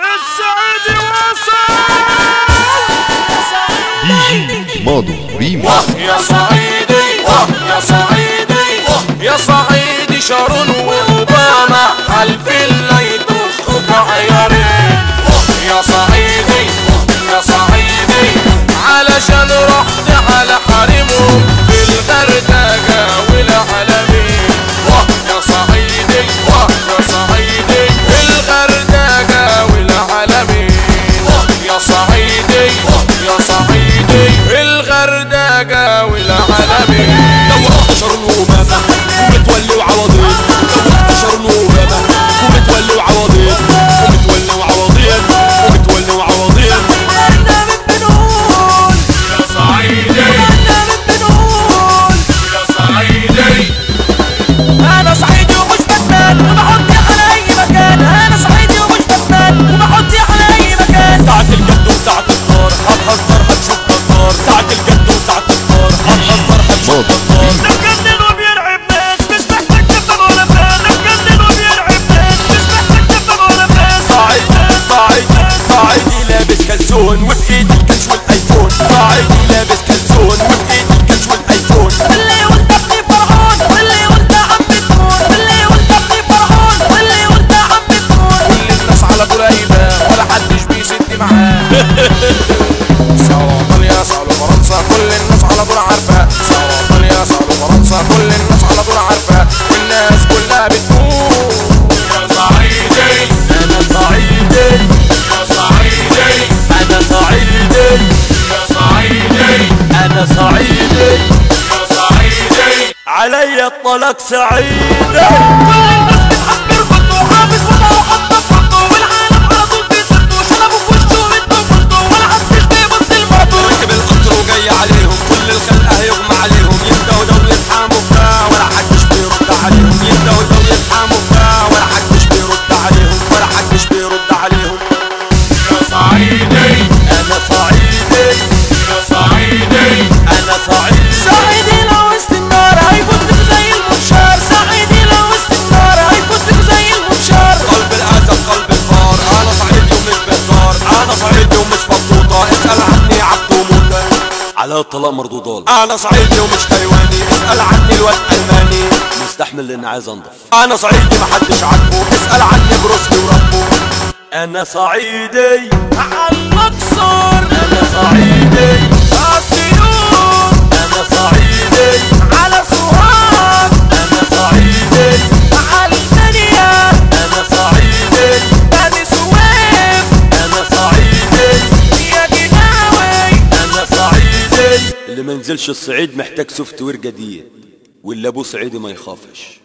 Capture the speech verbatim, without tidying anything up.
السعيدي وصل دي ماضو ريميكس. يا صعيدي يا صعيدي يا صعيدي شارون واوباما خلف الليل يطخك عيارين. يا صعيدي يا صعيدي علشان رحت على حريمهم في الغردقة والعلمين. يا صعيدي يا صعيدي الغردقة والعلمين. يا صعيدي يا صعيدي الغردقة والعلمين. لو رحت شرم وماما ومتولي وعواضين، لو رحت شرم وماما ومتولي وعواضين ومتولي وعواضين ومتولي وعواضين. انا من بنون يا صعيدي انا من بنون يا صعيدي انا صعيدي ومش بتمان وبحطي على اي مكان. انا صعيدي ومش بتمان وبحطي على اي مكان. ساعة الجد وساعة النار هتهزر هتشوف بطار. ساعة الجد وساعة النار هتهزر هتشوف بطار. نتجنن وبيرعب ناس مش محتاج تفهم ولا فاهم. نتجنن وبيرعب ناس مش محتاج تفهم ولا فاهم. صعيدي صعيدي صعيدي لابس كلسون وفي ايدي الكاش والايفون. صعيدي لابس كلسون وفي ايدي الكاش والايفون. واللي وانت ابني فرعون واللي وانت عم تمون. واللي وانت ابني فرعون واللي وانت عم تمون. كل الناس على طول قايمة ولا حدش بيسد معاه. سوا ايطاليا سوا فرنسا كل الناس على طول عارفة. سوا ايطاليا سوا فرنسا كل الناس على طول عارفة. والناس كلها بتقول يا صعيدي انا صعيدي يا صعيدي انا صعيدي يا صعيدي انا صعيدي يا صعيدي. علي الطلاق سعيدي. كل الناس بتحب الخط وحافظ وضعه وحطه في خطه. والعالم على طول بيصده شربوا في وشه وانتوا كنتوا ولا حد مش بيبص لمعده. ركب القطر وجاي عليهم كل الخلق هيغمى عليهم. يبدأوا دول يتحاموا فيها ولا حدش بيرد عليهم. يبدأوا دول يتحاموا فيها ولا حدش بيرد عليهم ولا حدش بيرد عليهم. يا صعيدي انا صعيدي يا صعيدي انا صعيدي. صعيدي لو وسط النار هيفوتك زي المنشار. صعيدي لو وسط النار هيفوتك زي المنشار. قلب الاسد قلب الفار. انا صعيدي ومش بهزار. انا صعيدي ومش فطوطه. اسال عني عبد وموتى على الطلاق مردودات. انا صعيدي ومش حيواني. اسال عني الواد الماني مستحمل لان عايز انضف. انا صعيدي محدش عاجبه. اسال عني بروسلي وربه. انا صعيدي على المقصور انا صعيدي السيول انا صعيدي على سوهاج انا صعيدي على المنيا انا صعيدي بني سويف انا صعيدي يا جناوي. انا صعيدي. اللي ما ينزلش الصعيد محتاج سوفت وير جديد واللي ابوه صعيدي ما يخافش.